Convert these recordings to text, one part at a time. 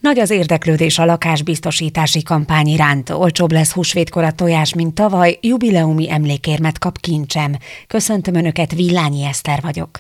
Nagy az érdeklődés a lakásbiztosítási kampány iránt. Olcsóbb lesz húsvétkor a tojás, mint tavaly, jubileumi emlékérmet kap kincsem. Köszöntöm Önöket, Villányi Eszter vagyok.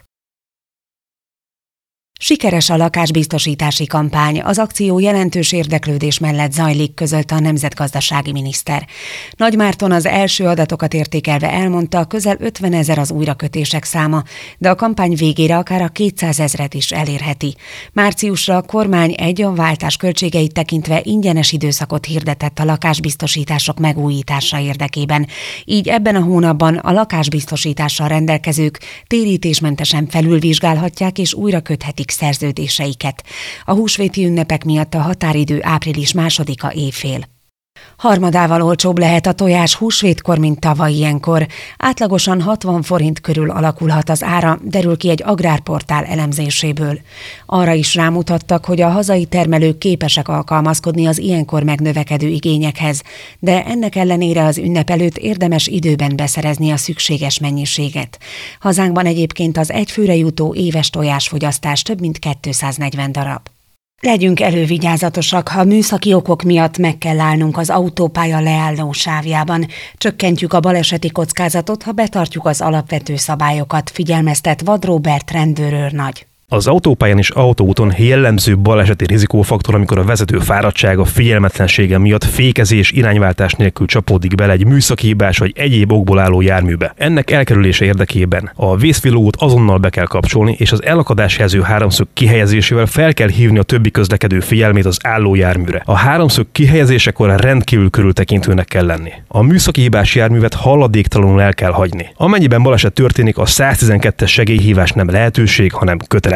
Sikeres a lakásbiztosítási kampány, az akció jelentős érdeklődés mellett zajlik, közölte a nemzetgazdasági miniszter. Nagy Márton az első adatokat értékelve elmondta, közel 50 000 az újrakötések száma, de a kampány végére akár a 200 000-et is elérheti. Márciusra a kormány vagyonváltás költségeit tekintve ingyenes időszakot hirdetett a lakásbiztosítások megújítása érdekében. Így ebben a hónapban a lakásbiztosítással rendelkezők térítésmentesen felülvizsgálhatják és újra köthetik szerződéseiket. A húsvéti ünnepek miatt a határidő április 2-a éjfél. Harmadával olcsóbb lehet a tojás húsvétkor, mint tavaly ilyenkor. Átlagosan 60 forint körül alakulhat az ára, derül ki egy agrárportál elemzéséből. Arra is rámutattak, hogy a hazai termelők képesek alkalmazkodni az ilyenkor megnövekedő igényekhez, de ennek ellenére az ünnep előtt érdemes időben beszerezni a szükséges mennyiséget. Hazánkban egyébként az egyfőre jutó éves tojásfogyasztás több mint 240 darab. Legyünk elővigyázatosak, ha műszaki okok miatt meg kell állnunk az autópálya leálló sávjában. Csökkentjük a baleseti kockázatot, ha betartjuk az alapvető szabályokat, figyelmeztet Vad Róbert rendőrőrnagy. Az autópályán és autóúton jellemző baleseti rizikófaktor, amikor a vezető fáradtsága, figyelmetlensége miatt fékezés, irányváltás nélkül csapódik bele egy műszaki hibás vagy egyéb okból álló járműbe. Ennek elkerülése érdekében a vészvillogót azonnal be kell kapcsolni, és az elakadásjelző háromszög kihelyezésével fel kell hívni a többi közlekedő figyelmét az álló járműre. A háromszög kihelyezésekor rendkívül körültekintőnek kell lenni. A műszaki hibás járművet halladéktalanul el kell hagyni. Amennyiben baleset történik, a 112-es segélyhívás nem lehetőség, hanem kötelesség.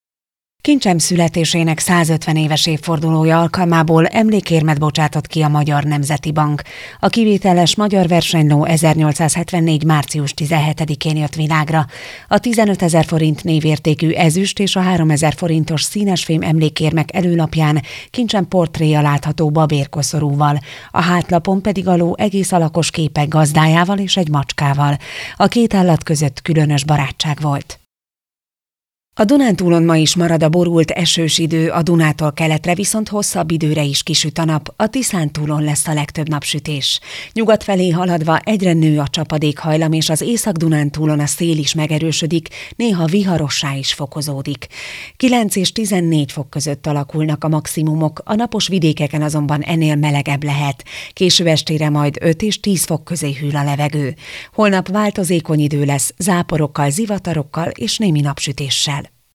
Kincsem születésének 150 éves évfordulója alkalmából emlékérmet bocsátott ki a Magyar Nemzeti Bank. A kivételes magyar versenyló 1874. március 17-én jött világra. A 15 000 forint névértékű ezüst és a 3 000 forintos színesfém emlékérmek előlapján kincsem portréja látható babérkoszorúval, a hátlapon pedig a ló egész alakos képek gazdájával és egy macskával. A két állat között különös barátság volt. A Dunántúlon ma is marad a borult esős idő, a Dunától keletre viszont hosszabb időre is kisüt a nap, a Tiszántúlon lesz a legtöbb napsütés. Nyugat felé haladva egyre nő a csapadékhajlam, és az Észak-Dunántúlon a szél is megerősödik, néha viharossá is fokozódik. 9 és 14 fok között alakulnak a maximumok, a napos vidékeken azonban ennél melegebb lehet. Késő estére majd 5 és 10 fok közé hűl a levegő. Holnap változékony idő lesz, záporokkal, zivatarokkal és némi napsütéssel.